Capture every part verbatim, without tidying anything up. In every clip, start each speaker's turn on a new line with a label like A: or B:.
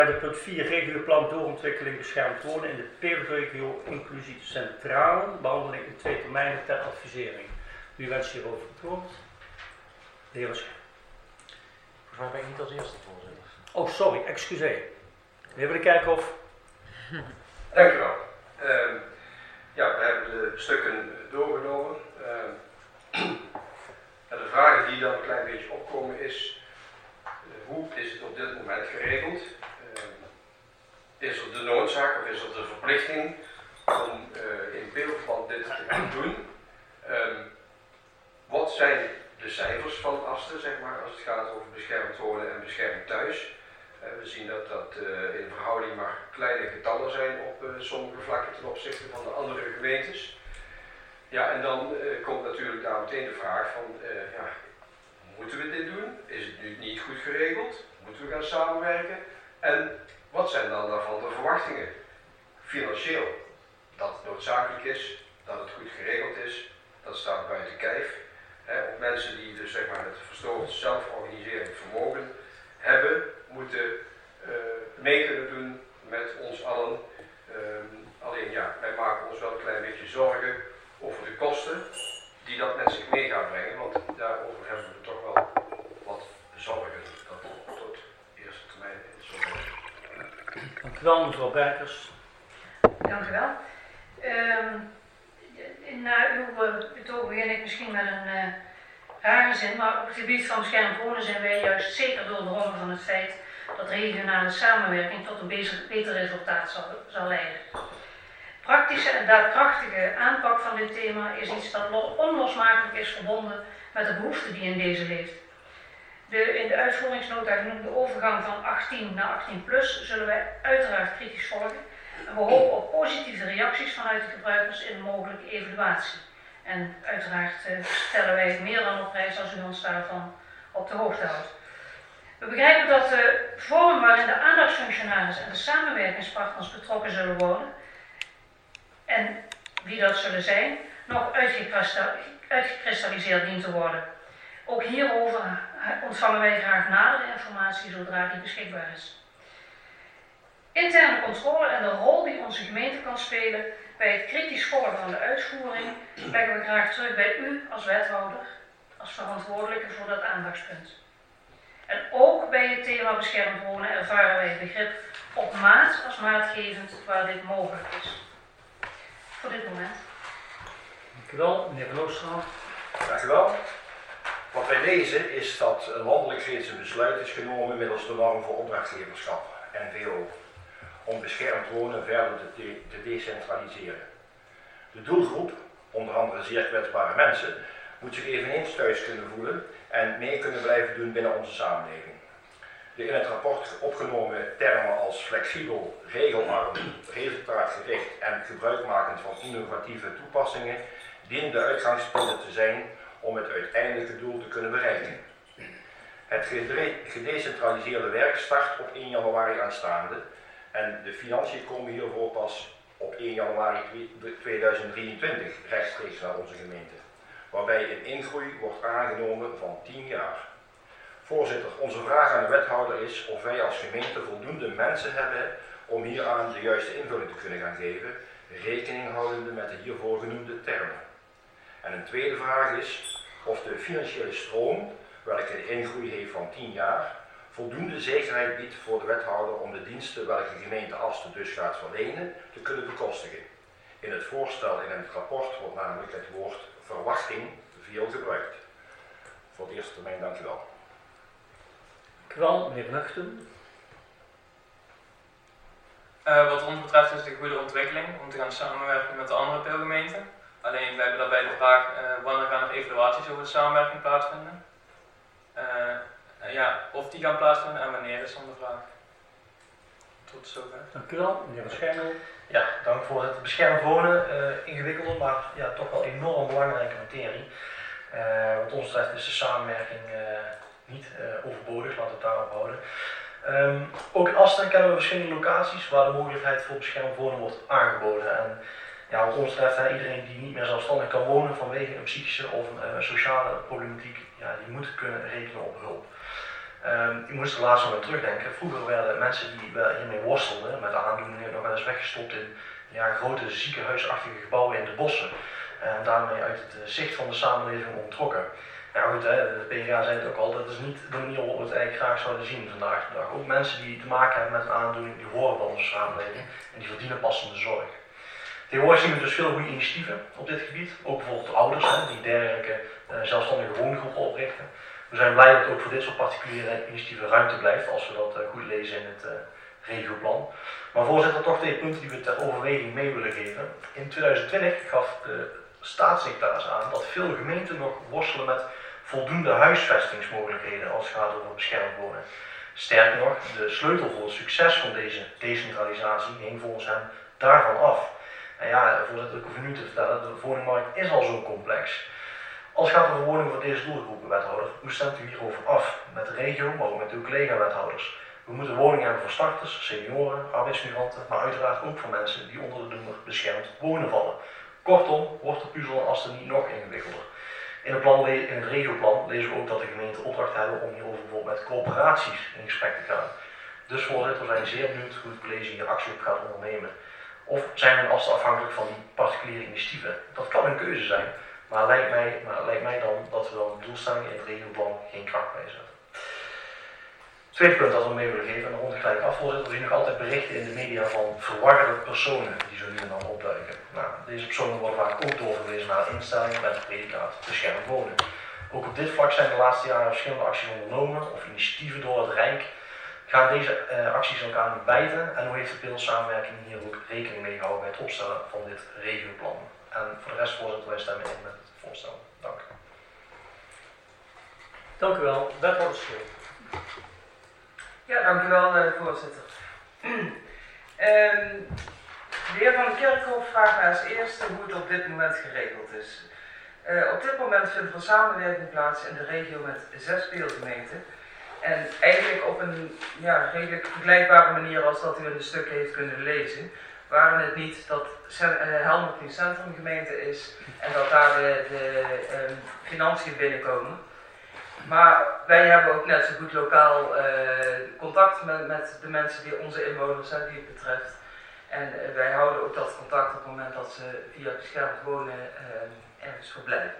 A: De punt vier, regioplan doorontwikkeling beschermd wonen in de P-regio inclusief centraal, behandeling in twee termijnen ter advisering. Wie wenst hierover het woord? De heer Waarschijn.
B: Volgens mij ben ik niet als eerste voorzitter.
A: Oh, sorry, excuseer. De heer de Kerkhof.
C: Dank u wel. Uh, ja, we hebben de stukken doorgenomen. Uh, en de vragen die dan een klein beetje opkomen is, uh, hoe is het op dit moment geregeld? Is er de noodzaak of is er de verplichting om uh, in Peelverband dit te gaan doen? Um, wat zijn de cijfers van Asten, zeg maar, als het gaat over beschermd wonen en beschermd thuis? Uh, we zien dat dat uh, in verhouding maar kleine getallen zijn op uh, sommige vlakken ten opzichte van de andere gemeentes. Ja, en dan uh, komt natuurlijk daar meteen de vraag van, uh, ja, moeten we dit doen? Is het nu niet goed geregeld? Moeten we gaan samenwerken? En wat zijn dan daarvan de verwachtingen? Financieel, dat het noodzakelijk is, dat het goed geregeld is, dat staat buiten kijf. He, of mensen die dus zeg maar het verstoord zelforganiserend vermogen hebben, moeten uh, mee kunnen doen met ons allen. Um, alleen ja, wij maken ons wel een klein beetje zorgen over de kosten die dat met zich mee gaat brengen, want daarover hebben we toch wel wat zorgen. Dat tot eerste termijn in zorgen.
A: Dank u wel, mevrouw Berkers.
D: Dank u wel. Um, na uw betoog begin ik misschien met een uh, rare zin, maar op het gebied van beschermd wonen zijn wij juist zeker doordrongen van het feit dat regionale samenwerking tot een beter, beter resultaat zal, zal leiden. Praktische en daadkrachtige aanpak van dit thema is iets dat onlosmakelijk is verbonden met de behoefte die in deze leeft. De in de uitvoeringsnota genoemde overgang van achttien naar achttien plus zullen wij uiteraard kritisch volgen en we hopen op positieve reacties vanuit de gebruikers in een mogelijke evaluatie. En uiteraard uh, stellen wij meer dan op prijs als u ons daarvan op de hoogte houdt. We begrijpen dat de vorm waarin de aandachtsfunctionaris en de samenwerkingspartners betrokken zullen worden en wie dat zullen zijn, nog uitgekristalliseerd dient te worden. Ook hierover ontvangen wij graag nadere informatie zodra die beschikbaar is. Interne controle en de rol die onze gemeente kan spelen bij het kritisch volgen van de uitvoering leggen we graag terug bij u als wethouder, als verantwoordelijke voor dat aandachtspunt. En ook bij het thema beschermd wonen ervaren wij het begrip op maat als maatgevend waar dit mogelijk is. Voor dit moment.
A: Dank u wel, meneer Van Oosterhout.
E: Dank u wel. Wat wij lezen is dat landelijk reeds een besluit is genomen middels de norm voor opdrachtgeverschap, N V O, om beschermd wonen verder te, de te decentraliseren. De doelgroep, onder andere zeer kwetsbare mensen, moet zich eveneens thuis kunnen voelen en mee kunnen blijven doen binnen onze samenleving. De in het rapport opgenomen termen als flexibel, regelarm, resultaatgericht en gebruikmakend van innovatieve toepassingen dienen de uitgangspunten te zijn om het uiteindelijke doel te kunnen bereiken. Het gedecentraliseerde werk start op één januari aanstaande en de financiën komen hiervoor pas op één januari tweeduizend drieëntwintig rechtstreeks naar onze gemeente, waarbij een ingroei wordt aangenomen van tien jaar. Voorzitter, onze vraag aan de wethouder is of wij als gemeente voldoende mensen hebben om hieraan de juiste invulling te kunnen gaan geven, rekening houdende met de hiervoor genoemde termen. En een tweede vraag is of de financiële stroom, welke de ingroei heeft van tien jaar, voldoende zekerheid biedt voor de wethouder om de diensten welke gemeente Asten dus gaat verlenen te kunnen bekostigen. In het voorstel in het rapport wordt namelijk het woord verwachting veel gebruikt. Voor de eerste termijn dank u wel.
A: Dank u wel, meneer Van Uchten.
F: Uh, wat ons betreft is het een goede ontwikkeling om te gaan samenwerken met de andere peelgemeenten. Alleen wij hebben daarbij de vraag uh, wanneer gaan er evaluaties over de samenwerking plaatsvinden. Uh, uh, ja, of die gaan plaatsvinden en wanneer is dan de vraag. Tot zover.
A: Dank u wel, meneer Waarschijnlijk.
B: Ja, dank voor het beschermd wonen. Uh, ingewikkelde, maar ja, toch wel enorm belangrijke materie. Uh, wat ons betreft is de samenwerking uh, niet uh, overbodig, laten we het daarop houden. Um, ook in Asten kennen we verschillende locaties waar de mogelijkheid voor beschermd wonen wordt aangeboden. En ja, wat ons betreft, hè, iedereen die niet meer zelfstandig kan wonen vanwege een psychische of een uh, sociale problematiek, ja, die moet kunnen rekenen op hulp. Um, ik moest er laatst nog aan terugdenken. Vroeger werden mensen die wel hiermee worstelden met aandoeningen nog wel eens weggestopt in ja, grote ziekenhuisachtige gebouwen in de bossen. En daarmee uit het zicht van de samenleving onttrokken. Ja goed, hè, de P G A zei het ook al, dat is niet de manier waarop we het eigenlijk graag zouden zien vandaag de dag. Ook mensen die te maken hebben met een aandoening, die horen bij onze samenleving en die verdienen passende zorg. Tegenwoordig zien we dus veel goede initiatieven op dit gebied. Ook bijvoorbeeld ouders hè, die dergelijke uh, zelfstandige woongroepen oprichten. We zijn blij dat ook voor dit soort particuliere initiatieven ruimte blijft, als we dat uh, goed lezen in het uh, regioplan. Maar voorzitter, toch twee punten die we ter overweging mee willen geven. In twintig twintig gaf de staatssecretaris aan dat veel gemeenten nog worstelen met voldoende huisvestingsmogelijkheden als het gaat over beschermd wonen. Sterker nog, de sleutel voor het succes van deze decentralisatie hing volgens hem daarvan af. En ja, voorzitter, ik hoef u nu te vertellen, de woningmarkt is al zo complex. Als het gaat over woningen voor deze doelgroepen, wethouder, hoe stemt u hierover af? Met de regio, maar ook met uw collega-wethouders. We moeten woningen hebben voor starters, senioren, arbeidsmigranten, maar uiteraard ook voor mensen die onder de noemer beschermd wonen vallen. Kortom, wordt de puzzel en as er niet nog ingewikkelder. In het, plan, in het regioplan lezen we ook dat de gemeenten opdracht hebben om hierover bijvoorbeeld met coöperaties in gesprek te gaan. Dus voorzitter, we zijn zeer benieuwd hoe het college hier actie op gaat ondernemen. Of zijn we als afhankelijk van die particuliere initiatieven? Dat kan een keuze zijn, maar lijkt mij, maar lijkt mij dan dat we dan de doelstellingen in het regioplan geen kracht bij zetten. Tweede punt dat we mee willen geven, en dan rond ik gelijk af, voorzitter, we zien nog altijd berichten in de media van verwarde personen die zo nu en dan opduiken. Nou, deze personen worden vaak ook doorverwezen naar instellingen met het predicaat beschermd wonen. Ook op dit vlak zijn de laatste jaren verschillende acties ondernomen of initiatieven door het Rijk. Gaan deze uh, acties elkaar niet bijten en hoe heeft de beeldsamenwerking hier ook rekening mee gehouden bij het opstellen van dit regioplan? En voor de rest, voorzitter, wij stemmen in met het voorstel. Dank.
A: Dank u wel. Wethouder Schil.
G: Ja, dank u wel, uh, voorzitter. um, de heer Van der Kerkhof vraagt mij als eerste hoe het op dit moment geregeld is. Uh, op dit moment vindt er samenwerking plaats in de regio met zes speelgemeenten. En eigenlijk op een ja, redelijk vergelijkbare manier als dat u in de stukken heeft kunnen lezen. Waren het niet dat uh, Helmond nu centrumgemeente is en dat daar de, de um, financiën binnenkomen. Maar wij hebben ook net zo goed lokaal uh, contact met, met de mensen die onze inwoners zijn, die het betreft. En uh, wij houden ook dat contact op het moment dat ze via beschermd wonen uh, ergens verblijven.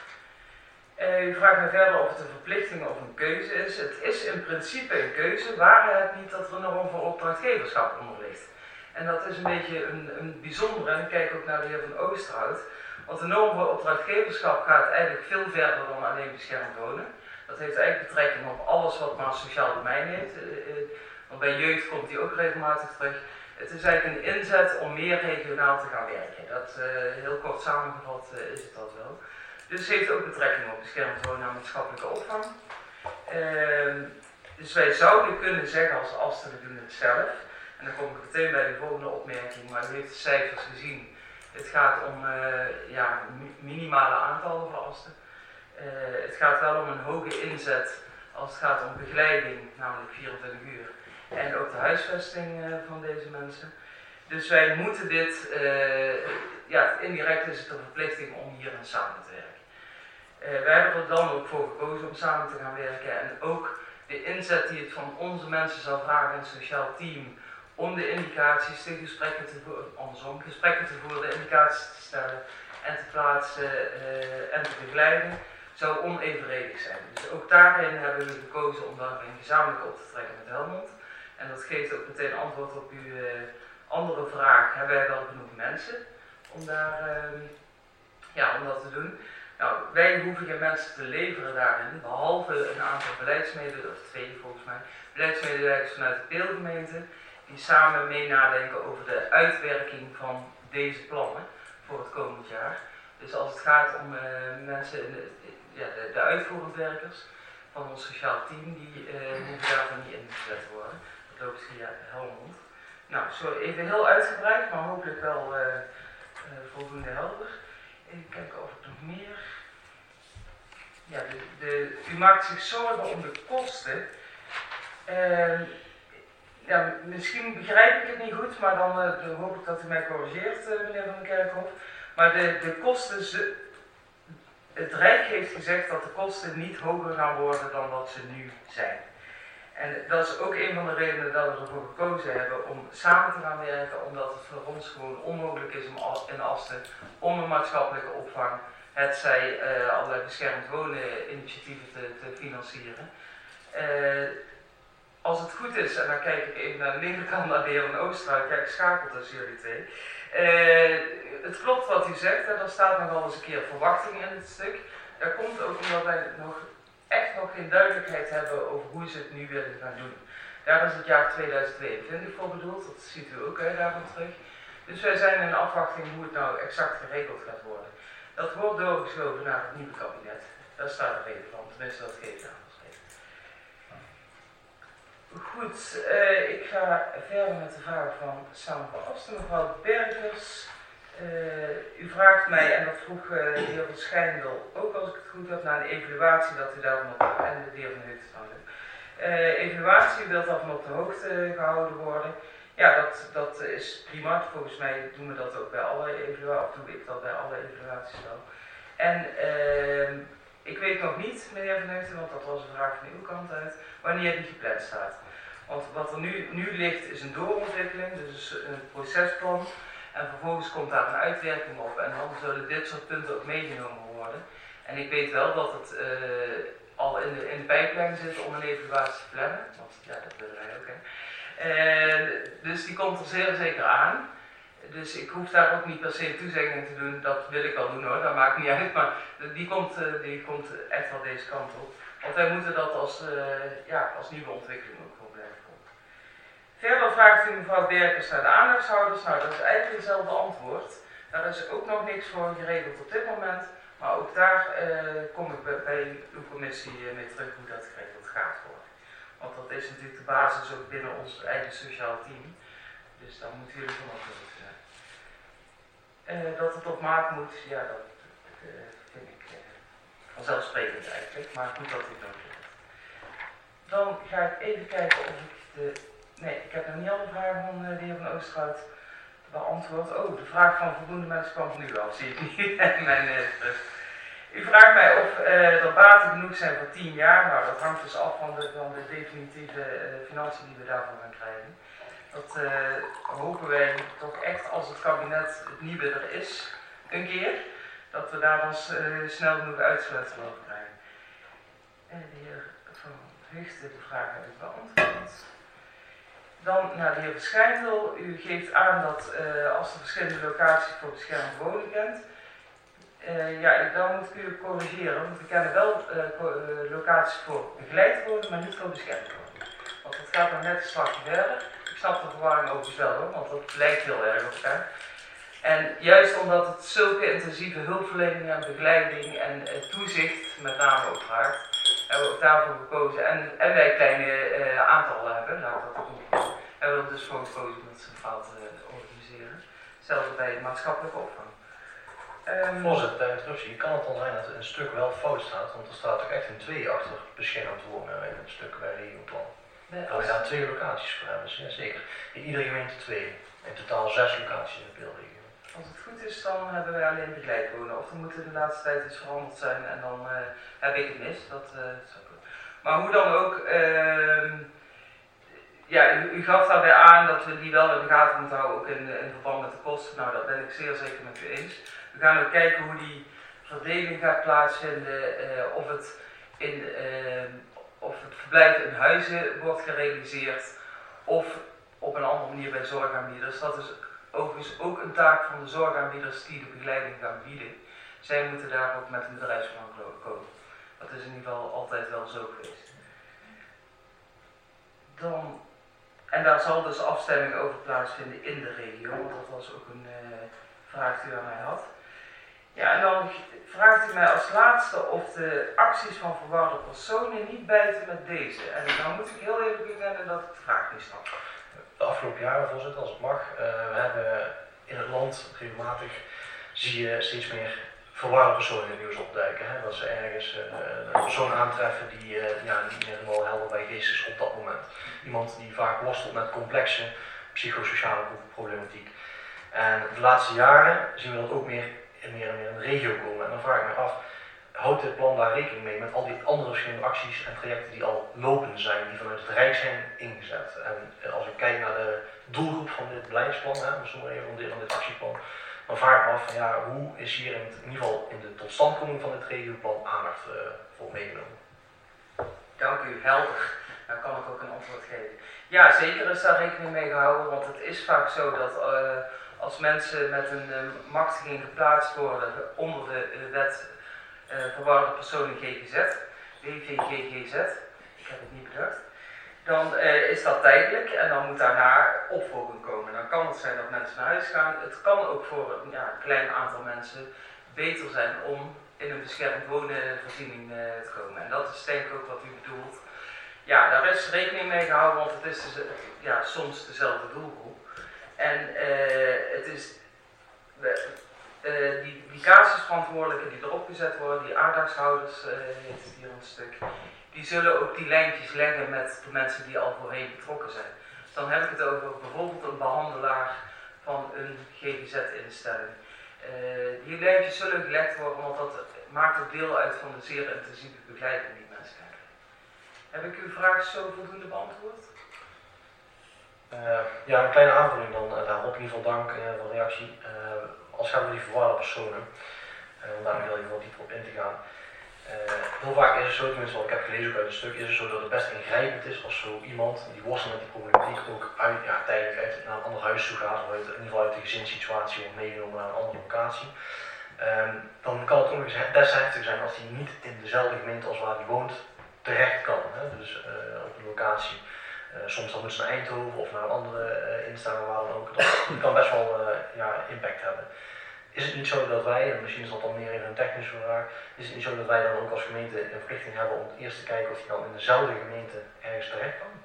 G: Uh, u vraagt me verder of het een verplichting of een keuze is. Het is in principe een keuze, waar het niet dat er een norm voor opdrachtgeverschap onder ligt. En dat is een beetje een, een bijzondere, en ik kijk ook naar de heer Van Oosterhout. Want de norm voor opdrachtgeverschap gaat eigenlijk veel verder dan alleen beschermd wonen. Dat heeft eigenlijk betrekking op alles wat maar een sociaal domein heeft. Uh, uh, want bij jeugd komt die ook regelmatig terug. Het is eigenlijk een inzet om meer regionaal te gaan werken. Dat, uh, heel kort samengevat uh, is het dat wel. Dus het heeft ook betrekking op beschermd wonen en maatschappelijke opvang. Uh, dus wij zouden kunnen zeggen als Asten, we doen het zelf. En dan kom ik meteen bij de volgende opmerking, maar u heeft de cijfers gezien. Het gaat om uh, ja, minimale aantallen voor Asten. Uh, het gaat wel om een hoge inzet als het gaat om begeleiding, namelijk vierentwintig uur. En ook de huisvesting uh, van deze mensen. Dus wij moeten dit, uh, ja, indirect is het een verplichting om hierin samen te werken. Uh, wij hebben er dan ook voor gekozen om samen te gaan werken en ook de inzet die het van onze mensen zal vragen in het sociaal team om de indicaties, de gesprekken te voeren, andersom, gesprekken te voeren, de indicaties te stellen en te plaatsen uh, en te begeleiden, zou onevenredig zijn. Dus ook daarin hebben we gekozen om daarin gezamenlijk op te trekken met Helmond. En dat geeft ook meteen antwoord op uw uh, andere vraag. Hebben wij wel genoeg mensen om, daar, uh, ja, om dat te doen? Nou, wij hoeven geen mensen te leveren daarin, behalve een aantal beleidsmedewerkers, of twee volgens mij, beleidsmedewerkers vanuit de peelgemeente, die samen mee nadenken over de uitwerking van deze plannen voor het komend jaar. Dus als het gaat om uh, mensen, de, ja, de, de uitvoerend werkers van ons sociaal team, die uh, hoeven daarvan niet ingezet worden. Dat loopt via Helmond. Nou, zo even heel uitgebreid, maar hopelijk wel uh, uh, voldoende helder. Even kijken of ik nog meer... Ja, de, de, u maakt zich zorgen om de kosten. Uh, ja, misschien begrijp ik het niet goed, maar dan, uh, dan hoop ik dat u mij corrigeert, uh, meneer Van der Kerkhof. Maar de, de kosten, ze, het Rijk heeft gezegd dat de kosten niet hoger gaan worden dan wat ze nu zijn. En dat is ook een van de redenen dat we ervoor gekozen hebben om samen te gaan werken, omdat het voor ons gewoon onmogelijk is om in Asten om een maatschappelijke opvang, hetzij uh, allerlei beschermd wonen initiatieven te, te financieren. Uh, als het goed is, en dan kijk ik even naar de linkerkant naar de heer Van Oosterhout, kijk, ik schakel tussen jullie twee. Uh, het klopt wat u zegt, en er staat nog wel eens een keer verwachting in het stuk. Dat komt ook omdat wij nog echt nog geen duidelijkheid hebben over hoe ze het nu willen gaan doen. Daar is het jaar tweeduizend tweeëntwintig voor bedoeld, dat ziet u ook hè, daarvan terug. Dus wij zijn in afwachting hoe het nou exact geregeld gaat worden. Dat wordt doorgeschoven naar het nieuwe kabinet. Daar staat de reden van, tenminste dat geeft aan. Goed, uh, ik ga verder met de vraag van Samen van Asten, mevrouw Bergers. Uh, u vraagt mij, en dat vroeg uh, de heer Van Schijndel ook als ik het goed heb, naar een evaluatie dat u daarvan op de, en de heer Van Heut trouwens. Uh, evaluatie wil daarvan op de hoogte gehouden worden. Ja, dat, dat is prima. Volgens mij doen we dat ook bij alle evaluaties, of doe ik dat bij alle evaluaties wel. En uh, ik weet nog niet, meneer Van Heut, want dat was een vraag van uw kant uit, wanneer die gepland staat. Want wat er nu, nu ligt is een doorontwikkeling, dus een procesplan. En vervolgens komt daar een uitwerking op en dan zullen dit soort punten ook meegenomen worden. En ik weet wel dat het uh, al in de, in de pijplijn zit om een evaluatie te plannen, want ja, dat willen wij ook. Hè. Uh, dus die komt er zeer zeker aan. Dus ik hoef daar ook niet per se toezegging te doen, dat wil ik wel doen hoor, dat maakt niet uit. Maar die komt, uh, die komt echt wel deze kant op. Want wij moeten dat als, uh, ja, als nieuwe ontwikkeling ook wel blijven volgen. Verder vraagt u mevrouw Berkers naar de aandachtshouders. Nou, dat is eigenlijk hetzelfde antwoord. Daar is ook nog niks voor geregeld op dit moment. Maar ook daar uh, kom ik bij, bij uw commissie uh, mee terug hoe dat geregeld gaat worden. Want dat is natuurlijk de basis ook binnen ons eigen sociaal team. Dus daar moeten jullie van op de hoogte zijn. Uh, dat het op maat moet, ja, dat uh, vind ik uh, vanzelfsprekend eigenlijk. Maar goed dat u dat doet. Dan ga ik even kijken of ik de... Nee, ik heb nog niet alle vragen van uh, de heer Van Oosterhout beantwoord. Oh, de vraag van voldoende mensen kwam nu al, zie ik niet in mijn uh, terug. U vraagt mij of uh, er baten genoeg zijn voor tien jaar. Nou, dat hangt dus af van de, van de definitieve uh, financiën die we daarvoor gaan krijgen. Dat uh, hopen wij toch echt als het kabinet het nieuwe er is, een keer, dat we daar dan uh, snel genoeg uitsluitsel over krijgen. En de heer Van Heugten, de vraag heb ik beantwoord. Dan naar de heer Van Schijndel. U geeft aan dat uh, als er verschillende locaties voor beschermd wonen kent. Uh, ja, dan moet ik u corrigeren, want we kennen wel uh, uh, locaties voor begeleid wonen, maar niet voor beschermd wonen. Want dat gaat dan net een slagje verder. Ik snap de verwarring overigens wel hoor, want dat lijkt heel erg op elkaar. En juist omdat het zulke intensieve hulpverlening en begeleiding en uh, toezicht met name ook vraagt, hebben we ook daarvoor gekozen. En, en wij kleine uh, aantallen hebben, laat ik dat ook niet doen. Hebben we er dus voor gekozen om het centraal te uh, organiseren. Zelfs bij de maatschappelijke opvang. Um,
B: Voorzitter, bij interruptie, kan het dan zijn dat een stuk wel fout staat, want er staat ook echt een twee achter beschermd wonen in het stuk bij regioplan. Dat we daar twee locaties voor hebben, ja, zeker. In iedere gemeente twee. In totaal zes locaties in de beeldregio.
G: Als het goed is, dan hebben wij alleen begeleid wonen. Of er moet in de laatste tijd iets veranderd zijn en dan uh, heb ik het mis. Dat, uh, maar hoe dan ook, uh, ja, u, u gaf daarbij aan dat we die wel in de gaten moeten houden, ook in, in verband met de kosten. Nou, dat ben ik zeer zeker met u eens. We gaan ook kijken hoe die verdeling gaat plaatsvinden, uh, of het in... Uh, of het verblijf in huizen wordt gerealiseerd of op een andere manier bij zorgaanbieders. Dat is overigens ook een taak van de zorgaanbieders die de begeleiding gaan bieden. Zij moeten daar ook met een bedrijfsplan komen. Dat is in ieder geval altijd wel zo geweest. Dan, en daar zal dus afstemming over plaatsvinden in de regio, want dat was ook een uh, vraag die u aan mij had. Ja, en dan vraagt u mij als laatste of de acties van verwarde personen niet bijten met deze. En dan moet ik heel even bekennen dat ik de vraag niet snap.
B: De afgelopen jaren, voorzitter, als het mag, uh, we hebben in het land regelmatig, zie je steeds meer verwarde personen in het nieuws opduiken. Hè? Dat ze ergens uh, een persoon aantreffen die uh, ja, niet meer helemaal helder bij geest is op dat moment. Iemand die vaak worstelt met complexe psychosociale problematiek. En de laatste jaren zien we dat ook meer en meer en meer in de regio komen. En dan vraag ik me af, houdt dit plan daar rekening mee met al die andere verschillende acties en trajecten die al lopen zijn, die vanuit het Rijk zijn ingezet. En als ik kijk naar de doelgroep van dit beleidsplan, hè, dus nog even een deel van dit actieplan, dan vraag ik me af van ja, hoe is hier in, het, in ieder geval in de totstandkoming van dit regioplan aandacht uh, voor meegenomen?
G: Dank u, helder. Dan kan ik ook een antwoord geven. Ja, zeker is daar rekening mee gehouden, want het is vaak zo dat uh, als mensen met een uh, machtiging geplaatst worden onder de uh, wet uh, verwarde personen G G Z, W V G G Z, ik heb het niet bedacht, dan uh, is dat tijdelijk en dan moet daarna opvolging komen. Dan kan het zijn dat mensen naar huis gaan. Het kan ook voor ja, een klein aantal mensen beter zijn om in een beschermd wonen voorziening uh, te komen. En dat is denk ik ook wat u bedoelt. Ja, daar is rekening mee gehouden, want het is dus, ja, soms dezelfde doelgroep. En uh, het is uh, die, die casusverantwoordelijken die erop gezet worden, die aandachtshouders, uh, heet het hier een stuk, die zullen ook die lijntjes leggen met de mensen die al voorheen betrokken zijn. Dus dan heb ik het over bijvoorbeeld een behandelaar van een G G Z-instelling. Uh, die lijntjes zullen gelegd worden, want dat maakt ook deel uit van de zeer intensieve begeleiding die mensen krijgen. Heb ik uw vraag zo voldoende beantwoord?
B: Uh, ja, een kleine aanvulling dan uh, daarop. In ieder geval dank uh, voor de reactie. Uh, als het gaat om die verwarde personen, uh, om daar heel even wat dieper op in te gaan. Uh, heel vaak is het zo, tenminste wat ik heb gelezen ook uit het stuk, is het zo dat het best ingrijpend is als zo iemand die worstelt met die problematiek ook uit, ja, tijdelijk uit, naar een ander huis toe gaat, of uit, in ieder geval uit de gezinssituatie wordt meegenomen naar een andere locatie. Um, dan kan het ook nog eens best heftig zijn als hij niet in dezelfde gemeente als waar hij woont terecht kan. Hè? Dus uh, op een locatie, uh, soms dan moet ze naar Eindhoven of naar een andere uh, instelling waar dan ook. Dat kan best wel uh, ja, impact hebben. Is het niet zo dat wij, en misschien is dat dan meer even een technische vraag, is het niet zo dat wij dan ook als gemeente een verplichting hebben om eerst te kijken of hij dan in dezelfde gemeente ergens terecht kan?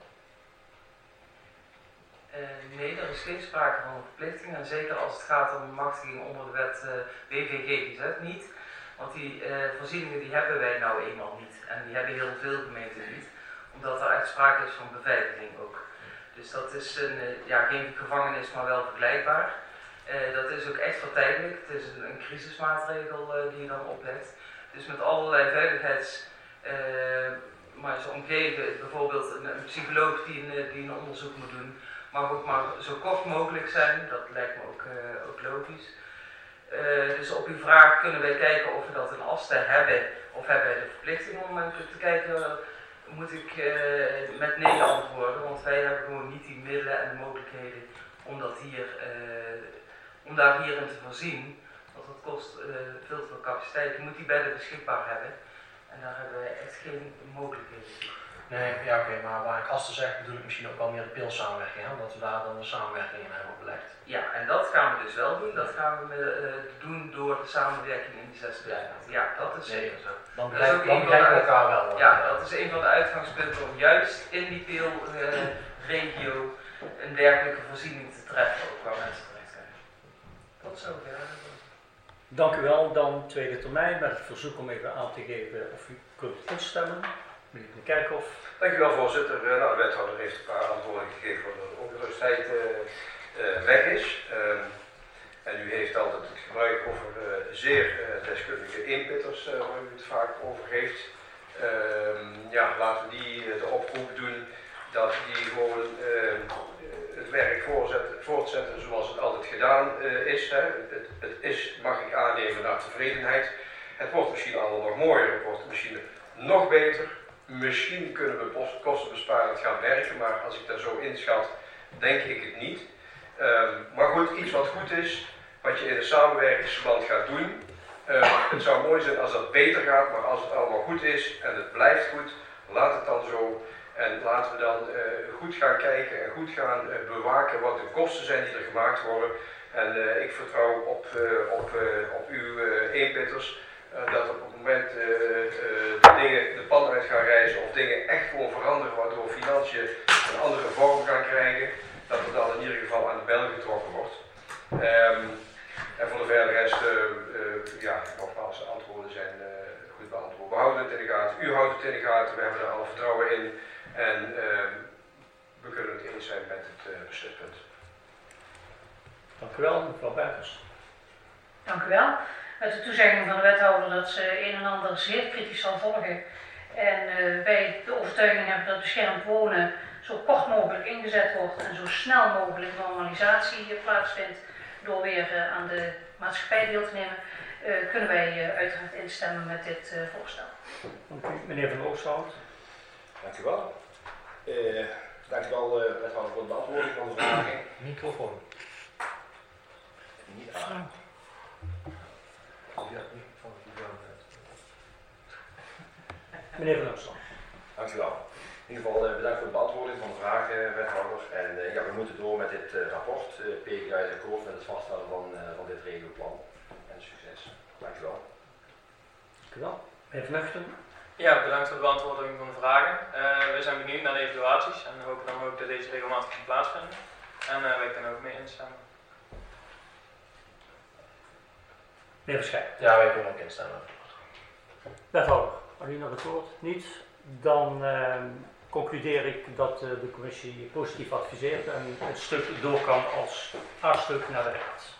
G: Uh, nee, er is geen sprake van een verplichting en zeker als het gaat om machtiging onder de wet uh, W V G G Z niet. Want die uh, voorzieningen die hebben wij nou eenmaal niet en die hebben heel veel gemeenten niet, omdat er echt sprake is van beveiliging ook. Dus dat is een, uh, ja, geen gevangenis, maar wel vergelijkbaar. Uh, dat is ook echt voor tijdelijk, het is een, een crisismaatregel uh, die je dan oplegt. Dus met allerlei veiligheids, uh, maar zo omgeven, bijvoorbeeld een, een psycholoog die een, die een onderzoek moet doen, mag ook maar zo kort mogelijk zijn, dat lijkt me ook, uh, ook logisch. Uh, dus op uw vraag kunnen wij kijken of we dat in Asten hebben, of hebben wij de verplichting om te, te kijken, uh, moet ik uh, met nee antwoorden, want wij hebben gewoon niet die middelen en de mogelijkheden om, dat hier, uh, om daar hierin te voorzien. Want dat kost uh, veel te veel capaciteit, je moet die bedden beschikbaar hebben en daar hebben wij echt geen mogelijkheden voor.
B: Nee, ja oké, okay, maar waar ik Asten zeg bedoel ik misschien ook wel meer de pilsamenwerking, hè, omdat we daar dan een samenwerking in hebben belegd.
G: Ja, en dat gaan we dus wel doen. Dat gaan we uh, doen door de samenwerking in die zes projecten. Ja, dat is zeker zo.
B: Dan begrijpen we elkaar wel.
G: Ja, dat is een van de uitgangspunten om juist in die peelregio uh, een dergelijke voorziening te treffen, ook waar mensen terecht zijn. Tot zover.
A: Dank u wel. Dan tweede termijn met het verzoek om even aan te geven of u kunt instemmen. Meneer de Kerkhof.
C: Dank u wel, voorzitter. Uh, nou, de wethouder heeft een paar antwoorden gegeven waar de ongerustheid uh, uh, weg is. Um, en u heeft altijd het gebruik over uh, zeer uh, deskundige inpitters, uh, waar u het vaak over heeft. Um, ja, laten we die uh, de oproep doen dat die gewoon uh, het werk voorzetten, voortzetten zoals het altijd gedaan uh, is. Hè. Het, het is, mag ik aannemen, naar tevredenheid. Het wordt misschien allemaal nog mooier, het wordt misschien nog beter. Misschien kunnen we kostenbesparend gaan werken, maar als ik daar zo inschat, denk ik het niet. Um, maar goed, iets wat goed is, wat je in een samenwerkingsverband gaat doen. Um, het zou mooi zijn als dat beter gaat, maar als het allemaal goed is en het blijft goed, laat het dan zo. En laten we dan uh, goed gaan kijken en goed gaan uh, bewaken wat de kosten zijn die er gemaakt worden. En uh, ik vertrouw op, uh, op, uh, op uw uh, eenpitters. Uh, dat op het moment uh, uh, de dingen de pan uit gaan reizen of dingen echt gewoon veranderen waardoor financiën een andere vorm gaan krijgen, dat er dan in ieder geval aan de bel getrokken wordt. Um, en voor de veiligheid, uh, uh, ja, nogmaals, de antwoorden zijn uh, goed beantwoord. We houden het in de gaten, u houdt het in de gaten, we hebben er alle vertrouwen in en uh, we kunnen het eens zijn met het uh, beslutpunt.
A: Dank u wel, mevrouw Bergers.
D: Dank u wel. met de toezegging van de wethouder dat ze een en ander zeer kritisch zal volgen. En uh, wij de overtuiging hebben dat beschermd wonen zo kort mogelijk ingezet wordt en zo snel mogelijk normalisatie uh, plaatsvindt door weer uh, aan de maatschappij deel te nemen, uh, kunnen wij uh, uiteraard instemmen met dit uh, voorstel.
A: Dank u. Meneer Van Oosthout.
E: Dank u wel. Uh, dank u wel, uh, wethouder, voor de beantwoording van de vragen.
B: Microfoon.
E: Niet aan.
A: Meneer Van Oosthout.
E: Dank u wel. In ieder geval uh, bedankt voor de beantwoording van de vragen, wethouder. En uh, ja, we moeten door met dit uh, rapport. Uh, P G A is akkoord met het vaststellen van, uh, van dit regioplan. En succes. Dank u wel.
A: Dank u wel. Meneer Van Nuchten.
F: Ja, bedankt voor de beantwoording van de vragen. Uh, we zijn benieuwd naar de evaluaties en hopen dan ook dat deze regelmatig gaan plaatsvinden. En uh, wij kunnen ook mee instemmen.
A: Meneer Verschijn.
B: Ja, wij kunnen ook instemmen.
A: Wethouder, als u nog het woord niet, dan uh, concludeer ik dat uh, de commissie positief adviseert en het stuk door kan als A-stuk naar de raad.